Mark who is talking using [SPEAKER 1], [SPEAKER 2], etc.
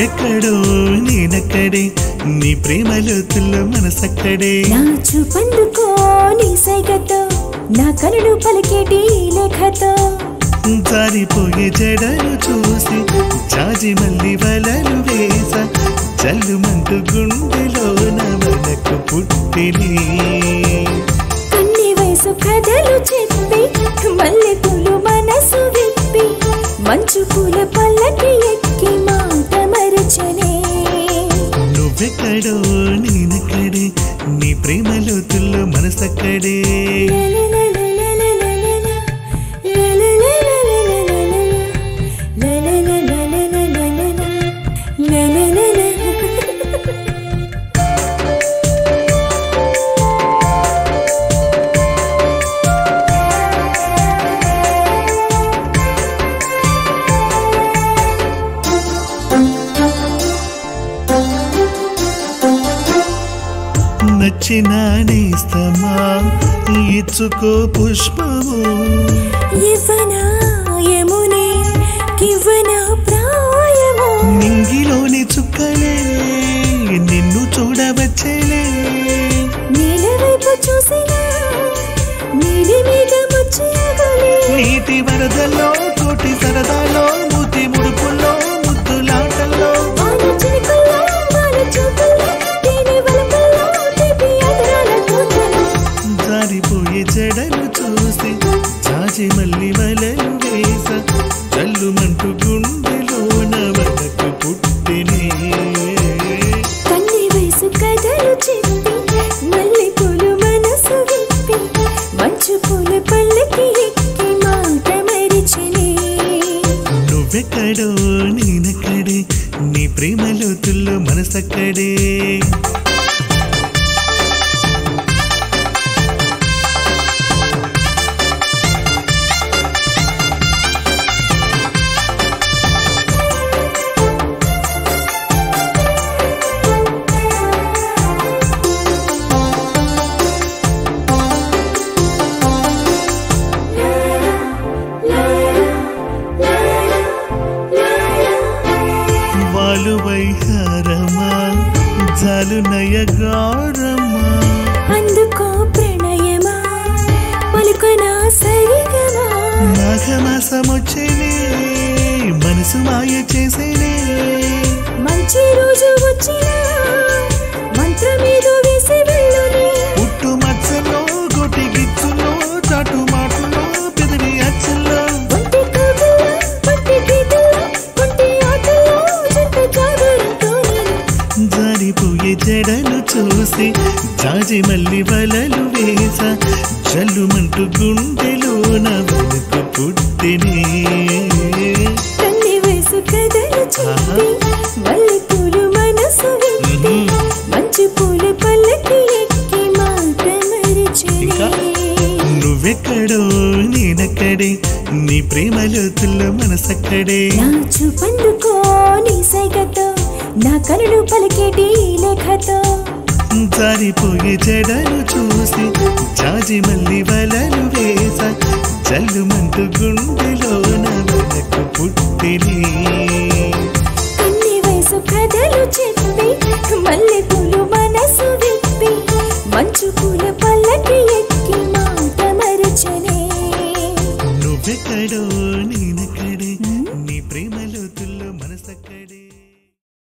[SPEAKER 1] నువ్వెక్కడో నేనక్కడే నీ ప్రేమలోతుల్లో మనసక్కడే
[SPEAKER 2] నా చూపందుకో నీ సైగతో నా కనులు పలికేటి లేఖతో
[SPEAKER 1] జారిపోయే జడలు చూసి జాజి మల్లి వలలు వేస జల్లుమంటూ గుండెలోన మనకు పుట్టినే
[SPEAKER 2] అన్ని వయసు కథలు చెప్పి మల్లె పూలు మనసు విప్పి మంచు పూల పల్లకి ఎక్కి మాట మరచనే
[SPEAKER 1] నువ్వెక్కడో నేనక్కడే నీ ప్రేమలోతుల్లో మనసక్కడే నచ్చిన నేస్తమా ఇచ్చుకో పుష్పము
[SPEAKER 2] ఇవ్వనా యమునే కివ్వనా ప్రాయము
[SPEAKER 1] నింగిలోని చుక్కలే నిన్ను చూడవచ్చేలే
[SPEAKER 2] నీల వైపు చూసినా నీలి మీద ముచ్చగలే
[SPEAKER 1] నీటి వరదల్లో కోటి సరదాలో మూతి ముడుపుల్లో ముద్దులాటల్లో
[SPEAKER 2] వాన చినుకుల్లో వాన చూపుల్లో తేనె వలపుల్లో తీపి అదరాల కూతలు
[SPEAKER 1] జారిపోయే జడలు చూసి జాజి మల్లి వలలు వేస జల్లుమంటూ గుండెలోన వదకు పుట్టినే
[SPEAKER 2] కన్ని వయసు కథలు చెప్పి మల్లె పూలు మనసు విప్పి మంచు పూల పల్లకి ఎక్కి మాట మరిచనే
[SPEAKER 1] నువ్వెక్కడో నేనక్కడే నీ ప్రేమలోతుల్లో మనసక్కడే వాలు వైహారమా జాలు నయగారమా
[SPEAKER 2] అందుకో ప్రణయమా పలుకనా సరిగమా
[SPEAKER 1] మాఘమాసమొచ్చేనే మనసు మాయ చేసేనే
[SPEAKER 2] మంచి రోజు వచ్చినా మంత్రమేదో వేసి వెళ్ళుని
[SPEAKER 1] పుట్టు మచ్చలో గొట్టి గిచ్చులో చాటు మాటలో పెదిరి అచ్చల్లో
[SPEAKER 2] ఒంటి కాకుల్లో పట్టి గీతల్లో ఒంటి ఆటల్లో జంట జాగరంతో నేను
[SPEAKER 1] జారిపోయే జడలు చూసి జాజి మల్లి వలలు వేస జల్లుమంటూ గుండెలోన వలకు పుట్టినే
[SPEAKER 2] కన్ని వయసు కథలు చెప్పి మల్లె పూలు మనసు విప్పి మంచు పూల పల్లకి ఎక్కి మాట
[SPEAKER 1] ఇంకా?
[SPEAKER 2] మరిచనే
[SPEAKER 1] నువ్వెక్కడో నేనక్కడే నీ ప్రేమలోతుల్లో మనసక్కడే
[SPEAKER 2] నా చూపందుకో నీ సైగతో నా కనులు పలికేటి లేఖతో
[SPEAKER 1] జారిపోయే జడలు చూసి జాజి మల్లి వలలు వేస జల్లుమంటూ గుండెలోన వలకు పుట్టినే
[SPEAKER 2] కన్ని వయసు కథలు చెప్పి మల్లె పూలు మనసు విప్పి మంచు పూల పల్లకి ఎక్కి మాట మరచనే
[SPEAKER 1] నువ్వెక్కడో